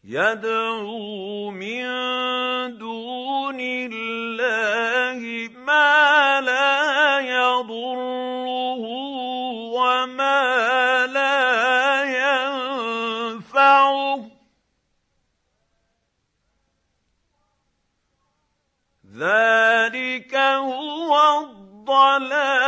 يَدْعُو مِن دُونِ اللَّهِ مَا لَا يَضُرُّهُ وَمَا لَا يَنفَعُهُ ۚ ذَٰلِكَ هُوَ الضَّلَالُ